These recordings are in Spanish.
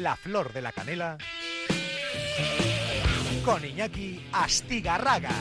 La Flor de la Canela con Iñaki Astigarraga.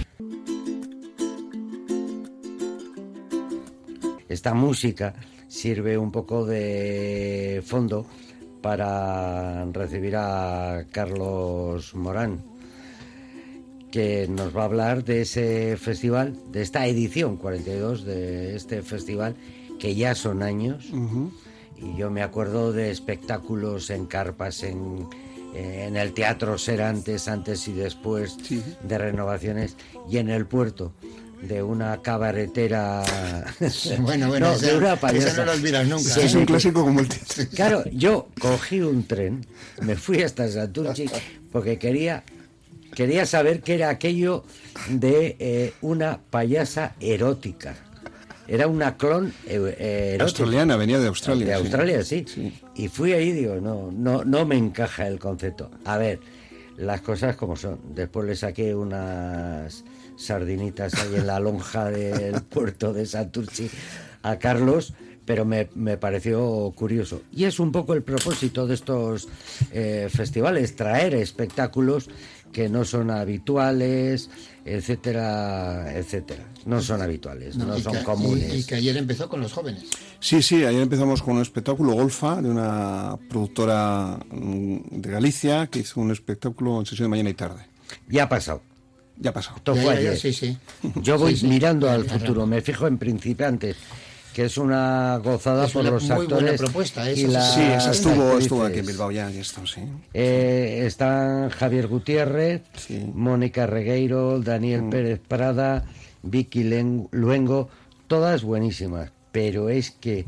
Esta música sirve un poco de fondo para recibir a Carlos Morán, que nos va a hablar de ese festival, de esta edición 42 de este festival, que ya son años. Y yo me acuerdo de espectáculos en carpas, en el Teatro Serantes, antes y después, sí, de renovaciones, y en el puerto, de una cabaretera. Bueno, no, esa, de una payasa. Esa no lo olvidas nunca. Sí, es un clásico como el teatro. Claro, yo cogí un tren, me fui hasta Santurce, porque quería saber qué era aquello de una payasa erótica. Era una clon erótica. Australiana, venía de Australia. De Australia, sí. Y fui ahí y digo, no me encaja el concepto. A ver, las cosas como son. Después le saqué unas sardinitas ahí en la lonja del puerto de Santurce a Carlos, pero me pareció curioso. Y es un poco el propósito de estos festivales, traer espectáculos que no son habituales, etcétera, etcétera. No son habituales, no son comunes. Y que ayer empezó con los jóvenes. Sí, ayer empezamos con un espectáculo Golfa, de una productora de Galicia, que hizo un espectáculo en sesión de mañana y tarde. Ya ha pasado. Esto fue ayer. Sí. Yo voy mirando al futuro, me fijo en Principiantes, que es una gozada por los actores. Muy buena propuesta, y esa estuvo aquí en Bilbao ya esto, sí. Están Javier Gutiérrez, sí, Mónica Regueiro, Daniel Pérez Prada, Vicky Luengo, todas buenísimas, pero es que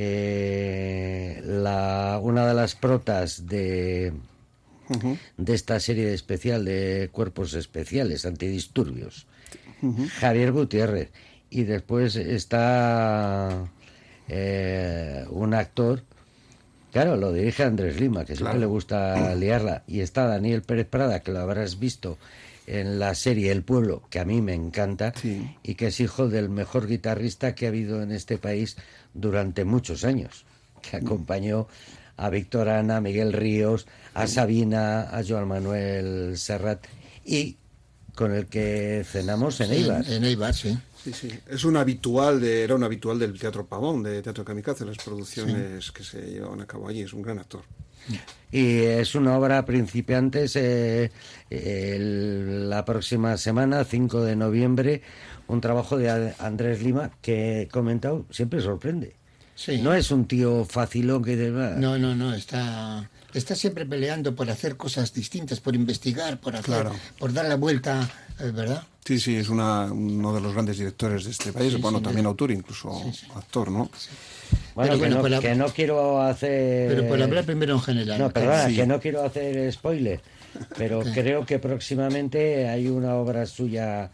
una de las protas de esta serie especial de Cuerpos Especiales, Antidisturbios, Javier Gutiérrez. Y después está un actor, claro, lo dirige Andrés Lima, que siempre le gusta liarla. Y está Daniel Pérez Prada, que lo habrás visto en la serie El Pueblo, que a mí me encanta, sí, y que es hijo del mejor guitarrista que ha habido en este país durante muchos años, que acompañó a Víctor Ana, a Miguel Ríos, a Sabina, a Joan Manuel Serrat, y con el que cenamos en Eibar. En Eibar, sí. Sí. Era un habitual del Teatro Pavón, de Teatro Kamikaze, las producciones que se llevaban a cabo allí. Es un gran actor. Y es una obra Principiantes, la próxima semana, 5 de noviembre, un trabajo de Andrés Lima que he comentado, siempre sorprende. Sí. No es un tío facilón que... No, está siempre peleando por hacer cosas distintas, por investigar, por dar la vuelta, ¿verdad? Sí, es uno de los grandes directores de este país, también autor, incluso actor, ¿no? Sí. Bueno, que no quiero hacer... Pero por hablar primero en general. No, perdona, que no quiero hacer spoiler, pero creo que próximamente hay una obra suya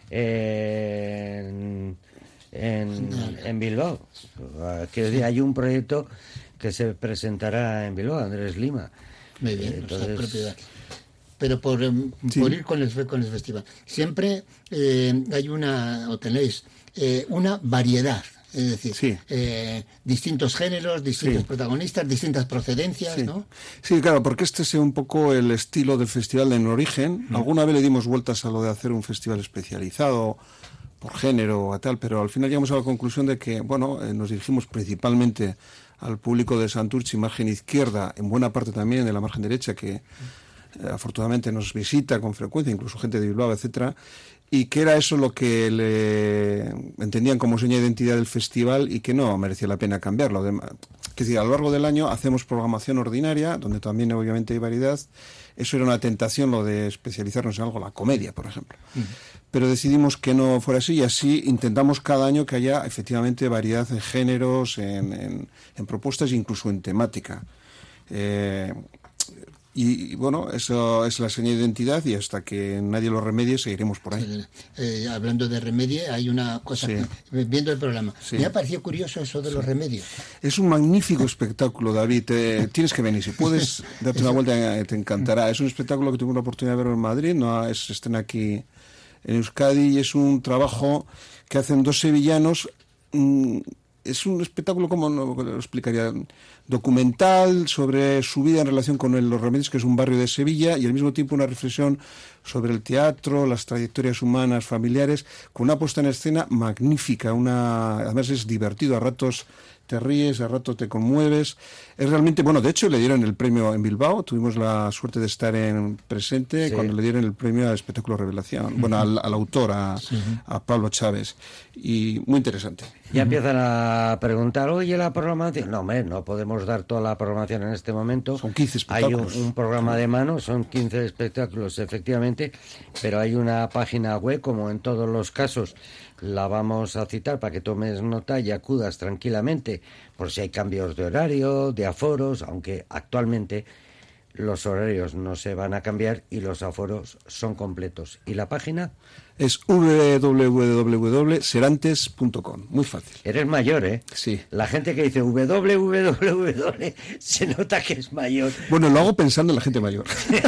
en Bilbao. Que hay un proyecto que se presentará en Bilbao, Andrés Lima. Muy bien, entonces... propiedad. Pero por ir con el festival. Siempre tenéis una variedad, es decir, distintos géneros, distintos protagonistas, distintas procedencias, ¿no? Sí, claro, porque este es un poco el estilo del festival en origen. Alguna vez le dimos vueltas a lo de hacer un festival especializado por género o tal, pero al final llegamos a la conclusión de que, nos dirigimos principalmente al público de Santurce, margen izquierda, en buena parte también de la margen derecha, que afortunadamente nos visita con frecuencia, incluso gente de Bilbao, etcétera, y que era eso lo que le entendían como seña de identidad del festival y que no merecía la pena cambiarlo. Es decir, a lo largo del año hacemos programación ordinaria, donde también obviamente hay variedad. Eso era una tentación, lo de especializarnos en algo, la comedia, por ejemplo. Pero decidimos que no fuera así, y así intentamos cada año que haya efectivamente variedad en géneros, en propuestas, incluso en temática. Y eso es la señal de identidad, y hasta que nadie lo remedie seguiremos por ahí. Hablando de remedie, hay una cosa, viendo el programa, me ha parecido curioso eso de los remedios. Es un magnífico espectáculo, David, tienes que venir, si puedes darte una vuelta te encantará. Es un espectáculo que tuve la oportunidad de ver en Madrid, se estrena aquí en Euskadi, y es un trabajo que hacen dos sevillanos es un espectáculo, ¿cómo lo explicaría? Documental sobre su vida en relación con Los Remedios, que es un barrio de Sevilla, y al mismo tiempo una reflexión sobre el teatro, las trayectorias humanas, familiares, con una puesta en escena magnífica. Además es divertido, a ratos te ríes, a rato te conmueves. Es realmente, bueno, de hecho le dieron el premio en Bilbao, tuvimos la suerte de estar presente cuando le dieron el premio al espectáculo Revelación, bueno, al autor, a Pablo Chávez, y muy interesante. Ya empiezan a preguntar, oye, la programación. No, hombre, no podemos dar toda la programación en este momento. Son 15 espectáculos. Hay un programa de mano, son 15 espectáculos, efectivamente, pero hay una página web, como en todos los casos, la vamos a citar para que tomes nota y acudas tranquilamente, por si hay cambios de horario, de aforos, aunque actualmente los horarios no se van a cambiar y los aforos son completos. ¿Y la página? Es www.serantes.com. Muy fácil. Eres mayor, ¿eh? Sí. La gente que dice www se nota que es mayor. Bueno, lo hago pensando en la gente mayor.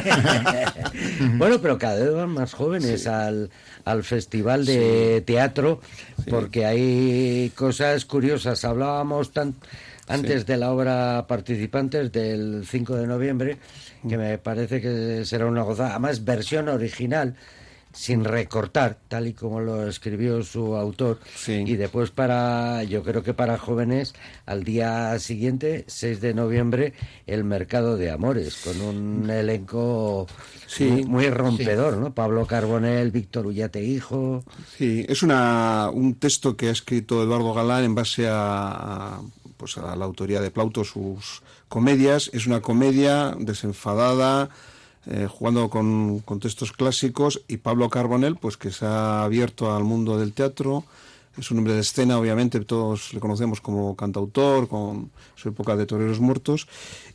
Bueno, pero cada vez van más jóvenes al festival de teatro, porque hay cosas curiosas. Hablábamos antes de la obra Participantes del 5 de noviembre, que me parece que será una gozada. Además, versión original, sin recortar, tal y como lo escribió su autor. Sí. Y después yo creo que para jóvenes, al día siguiente, 6 de noviembre, el Mercado de Amores, con un elenco muy rompedor, ¿no? Pablo Carbonell, Víctor Ullate Hijo. Sí, es un texto que ha escrito Eduardo Galán en base a la autoría de Plauto, sus comedias. Es una comedia desenfadada, jugando con textos clásicos, y Pablo Carbonell, pues que se ha abierto al mundo del teatro. Es un hombre de escena, obviamente, todos le conocemos como cantautor, con su época de Toreros Muertos,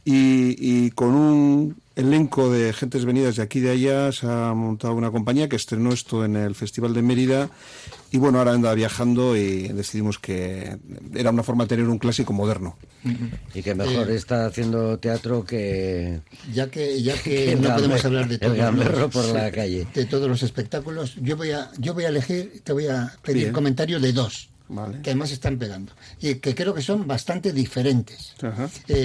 y con un elenco de gentes venidas de aquí y de allá se ha montado una compañía que estrenó esto en el Festival de Mérida, y bueno, ahora anda viajando y decidimos que era una forma de tener un clásico moderno. Y que mejor está haciendo teatro que... Ya que no podemos hablar de el gamberro por la calle. De todos los espectáculos, yo voy a elegir, te voy a pedir comentario de dos, vale, que además están pegando, y que creo que son bastante diferentes. Ajá.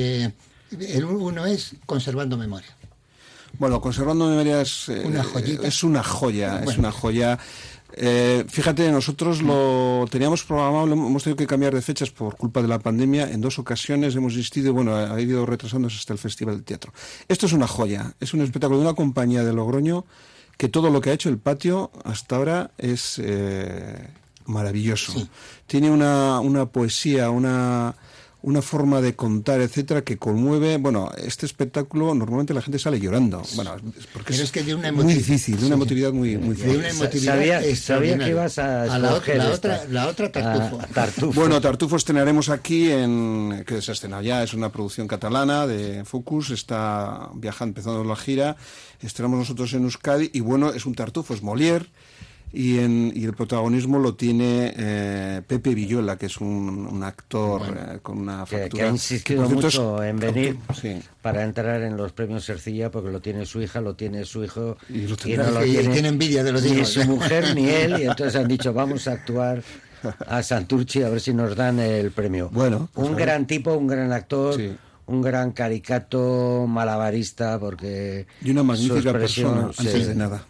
El uno es Conservando Memoria. Bueno, Conservando Memoria es una joyita. Es una joya, bueno. Es una joya. Fíjate, nosotros lo teníamos programado, hemos tenido que cambiar de fechas por culpa de la pandemia. En 2 ocasiones hemos insistido, bueno, ha ido retrasándose hasta el Festival de Teatro. Esto es una joya, es un espectáculo de una compañía de Logroño que todo lo que ha hecho el patio hasta ahora es maravilloso. Sí. Tiene una poesía, una forma de contar, etcétera, que conmueve. Bueno, este espectáculo normalmente la gente sale llorando. Bueno, porque pero es que de una muy difícil, de una emotividad muy fuerte. De una emotividad sabía que ibas a la otra Tartufo. Tartufo. Bueno, Tartufo estrenaremos aquí que se ha estrenado ya, es una producción catalana de Focus, está empezando la gira, estrenamos nosotros en Euskadi, y bueno, es un Tartufo, es Molière. Y el protagonismo lo tiene Pepe Villola, que es un actor con una factura. Que ha insistido mucho en venir para entrar en los premios Ercilla, porque lo tiene su hija, lo tiene su hijo, y tiene envidia de los hijos. Ni su mujer ni él, y entonces han dicho, vamos a actuar a Santurchi a ver si nos dan el premio. Bueno, pues un gran tipo, un gran actor, un gran caricato, malabarista, porque... Y una magnífica persona, antes de nada.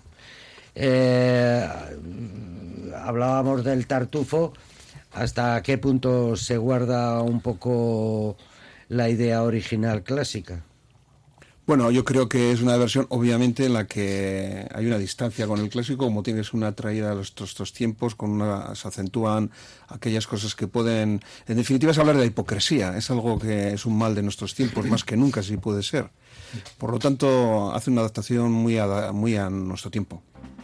Hablábamos del Tartufo. ¿Hasta qué punto se guarda un poco la idea original clásica? Bueno, yo creo que es una versión, obviamente, en la que hay una distancia con el clásico, como tienes una traída a estos tiempos, se acentúan aquellas cosas que pueden... En definitiva, es hablar de la hipocresía, es algo que es un mal de nuestros tiempos, más que nunca, si puede ser. Por lo tanto, hace una adaptación muy a nuestro tiempo.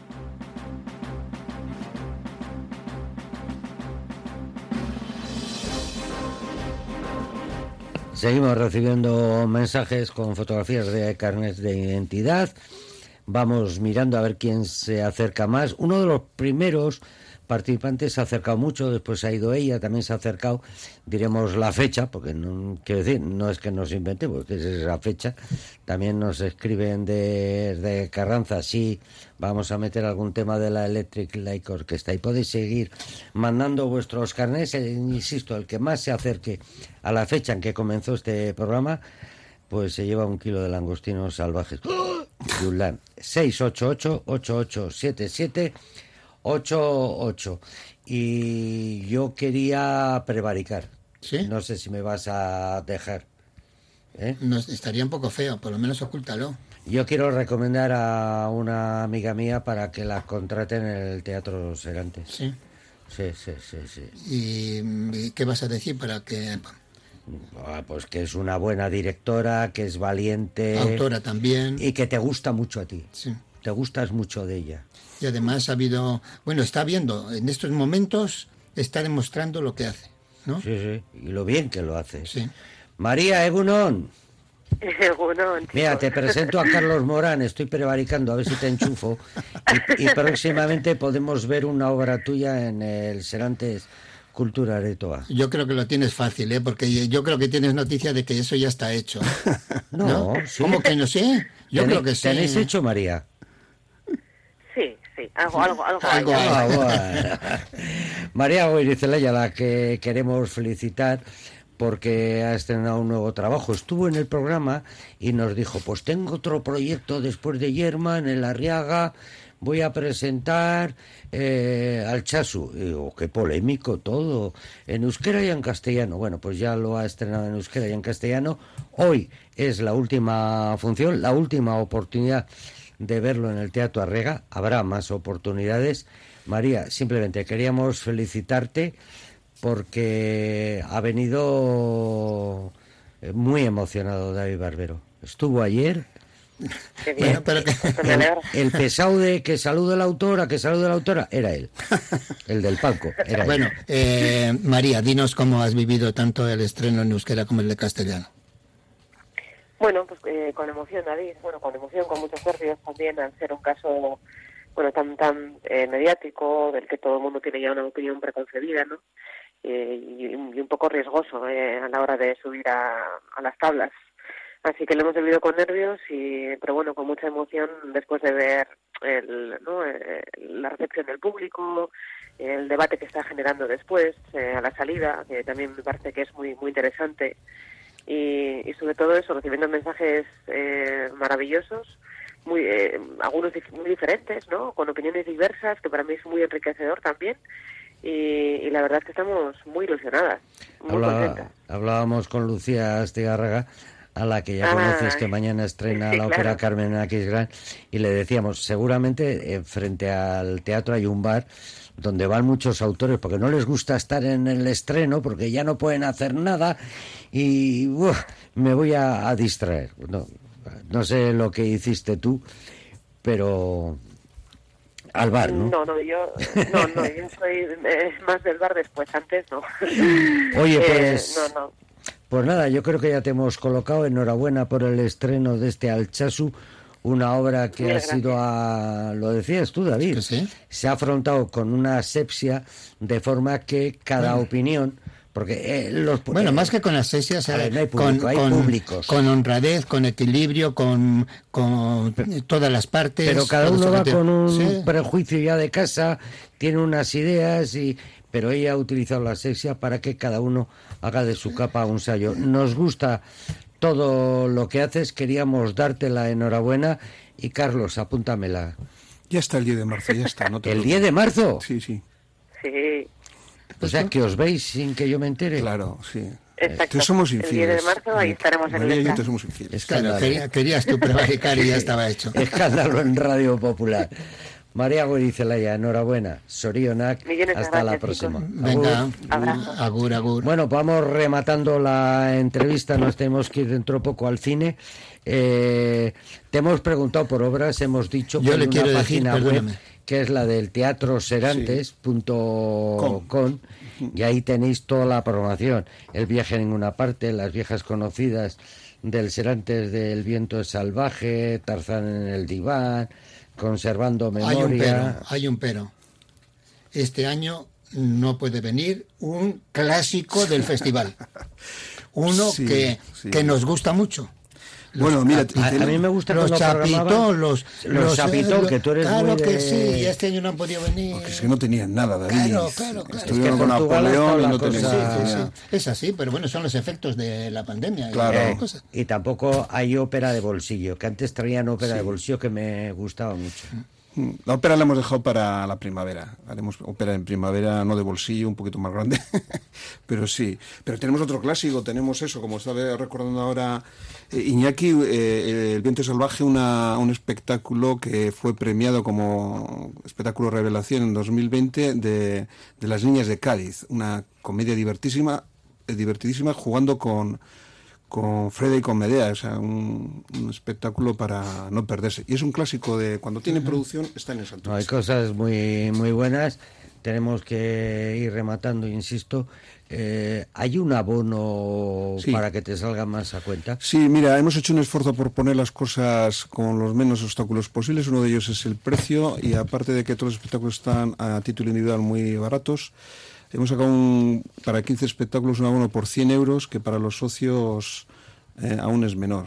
Seguimos recibiendo mensajes con fotografías de carnet de identidad. Vamos mirando a ver quién se acerca más. Uno de los primeros participantes, se ha acercado mucho, después ha ido ella, también se ha acercado, diremos la fecha, porque no, quiero decir, no es que nos inventemos, que es esa fecha. También nos escriben de Carranza, sí, vamos a meter algún tema de la Electric Light Orchestra, y podéis seguir mandando vuestros carnets, insisto, el que más se acerque a la fecha en que comenzó este programa, pues se lleva 1 kilo de langostinos salvajes. Yulán, 688-8877-88. Y yo quería prevaricar. ¿Sí? No sé si me vas a dejar. No, estaría un poco feo, por lo menos ocúltalo. Yo quiero recomendar a una amiga mía para que la contraten en el Teatro Serantes. Sí. Sí. ¿Y qué vas a decir para que...? Pues que es una buena directora, que es valiente. Autora también. Y que te gusta mucho a ti. Sí. Te gustas mucho de ella. Y además ha habido... Bueno, está viendo, en estos momentos está demostrando lo que hace, ¿no? Sí. Y lo bien que lo hace. Sí. María Egunon. Egunon, Mira, te presento a Carlos Morán. Estoy prevaricando, a ver si te enchufo. Y próximamente podemos ver una obra tuya en el Serantes Cultura Aretoa. Yo creo que lo tienes fácil, porque yo creo que tienes noticia de que eso ya está hecho. No, sí. ¿Cómo que no sé? Yo creo que sí. ¿Tenéis hecho, María? Sí, algo. Bueno. María Goirizelaya, la que queremos felicitar porque ha estrenado un nuevo trabajo. Estuvo en el programa y nos dijo, pues tengo otro proyecto después de Yerma en el Arriaga, voy a presentar al Chasu. Y digo, qué polémico todo, en euskera y en castellano. Bueno, pues ya lo ha estrenado en euskera y en castellano. Hoy es la última función, la última oportunidad de verlo en el Teatro Arriaga. Habrá más oportunidades. María, simplemente queríamos felicitarte porque ha venido muy emocionado David Barbero. Estuvo ayer. Qué bien. Bueno, pero que... El pesado de que salude la autora, era él. El del palco, era Bueno, él. María, dinos cómo has vivido tanto el estreno en euskera como el de castellano. Bueno, pues con emoción, David. Bueno, con emoción, con muchos nervios también, al ser un caso, bueno, tan mediático, del que todo el mundo tiene ya una opinión preconcebida, ¿no? Y un poco riesgoso a la hora de subir a las tablas. Así que lo hemos vivido con nervios, pero bueno, con mucha emoción después de ver la recepción del público, el debate que está generando después, a la salida, que también me parece que es muy, muy interesante. Y sobre todo eso, recibiendo mensajes maravillosos, algunos muy diferentes, ¿no? Con opiniones diversas, que para mí es muy enriquecedor también. Y la verdad es que estamos muy ilusionadas, muy contentas. Hablábamos con Lucía Astigarraga, a la que ya conoces, que mañana estrena la ópera Carmen Aquisgrán, y le decíamos, seguramente frente al teatro hay un bar donde van muchos autores porque no les gusta estar en el estreno, porque ya no pueden hacer nada y me voy a distraer. No sé lo que hiciste tú, pero al bar, ¿no? No, yo soy más del bar después, antes no. Oye, pues... No. Pues nada, yo creo que ya te hemos colocado. Enhorabuena por el estreno de este Altsasu, una obra que Bien, ha sido lo decías tú, David, ¿Sí? se ha afrontado con una asepsia de forma que cada opinión, porque más que con asepsia, no hay público, hay públicos. Con honradez, con equilibrio, con todas las partes. Pero cada uno va con un ¿Sí? prejuicio ya de casa, tiene unas ideas pero ella ha utilizado la asepsia para que cada uno haga de su capa un sayo. Nos gusta todo lo que haces, queríamos darte la enhorabuena y Carlos, apúntamela. Ya está el 10 de marzo, ya está. No te ¿El 10 de marzo? Sí. Sí, O sea, que os veis sin que yo me entere. Claro, sí. exacto. Entonces somos El infieles. 10 de marzo ahí estaremos en María el y yo stand. te somos infieles. Escándalo. Claro, querías tú prevaricar y ya estaba hecho. Escándalo en Radio Popular. María Goirizelaya, enhorabuena. Sorionak, Millones de hasta la gracias, próxima. chicos. Venga, Abrazo. agur. Bueno, vamos rematando la entrevista, nos tenemos que ir dentro de poco al cine. Te hemos preguntado por obras, hemos dicho Yo que le en quiero una decir, página web perdóname, que es la del teatroserantes.com y ahí tenéis toda la programación. El viaje a ninguna parte, las viejas conocidas del Serantes del viento salvaje, Tarzán en el diván, conservando memoria. Hay un pero. este año no puede venir un clásico del festival. Uno Sí, que nos gusta mucho. Bueno, mira, A mí me gusta los cuando programaban los Chapitón, que tú eres claro muy de... que sí, este año no han podido venir. porque es que no tenían nada, David. Claro. Estuvieron Es que con Portugal Napoleón ha y estado no la tenían cosa- nada. Es así, pero bueno, son los efectos de la pandemia. Claro. Y las cosas. Y tampoco hay ópera de bolsillo, que antes traían ópera de bolsillo que me gustaba mucho. La ópera la hemos dejado para la primavera. Haremos ópera en primavera, no de bolsillo, un poquito más grande. Pero sí. Pero tenemos otro clásico, tenemos eso, como estaba recordando ahora Iñaki, El viento salvaje, un espectáculo que fue premiado como espectáculo revelación en 2020 de Las Niñas de Cádiz. Una comedia divertidísima jugando con Freda y con Medea, o sea, un espectáculo para no perderse. Y es un clásico de cuando tiene producción, está en el Santo. No, hay cosas muy, muy buenas. Tenemos que ir rematando, insisto. ¿Hay un abono Sí. para que te salga más a cuenta? Sí, mira, hemos hecho un esfuerzo por poner las cosas con los menos obstáculos posibles. Uno de ellos es el precio, y aparte de que todos los espectáculos están a título individual muy baratos, hemos sacado para 15 espectáculos un abono por 100 euros, que para los socios aún es menor.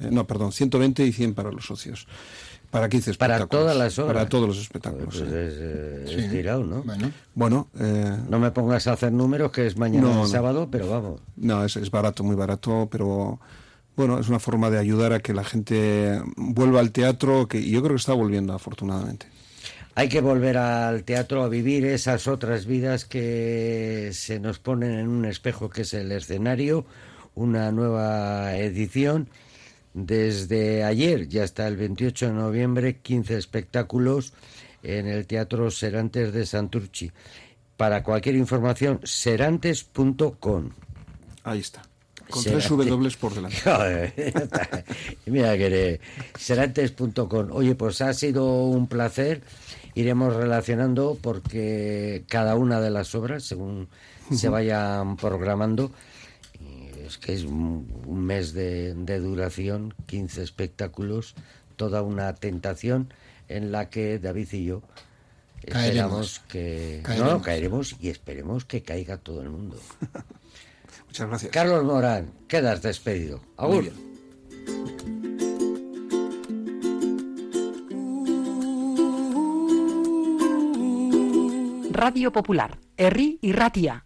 120 y 100 para los socios. Para 15 Para espectáculos. todas las obras. Para todos los espectáculos. Pues sí. es tirado, ¿no? Bueno, Bueno, No me pongas a hacer números, que es mañana No, el no. sábado, pero vamos. no, es barato, muy barato, pero bueno, es una forma de ayudar a que la gente vuelva al teatro, y yo creo que está volviendo, afortunadamente. Hay que volver al teatro a vivir esas otras vidas que se nos ponen en un espejo, que es el escenario. Una nueva edición desde ayer ya hasta el 28 de noviembre, 15 espectáculos en el Teatro Serantes de Santurchi. Para cualquier información, serantes.com. Ahí está. Con Serantes. 3 W por delante. Joder, mira que eres serantes.com. Oye, pues ha sido un placer. Iremos relacionando, porque cada una de las obras, según se vayan programando, y es que es un mes de duración, 15 espectáculos, toda una tentación en la que David y yo esperamos que... No, caeremos, y esperemos que caiga todo el mundo. Muchas gracias. Carlos Morán, quedas despedido. Agur. Muy bien. Radio Popular, Herri y Ratia.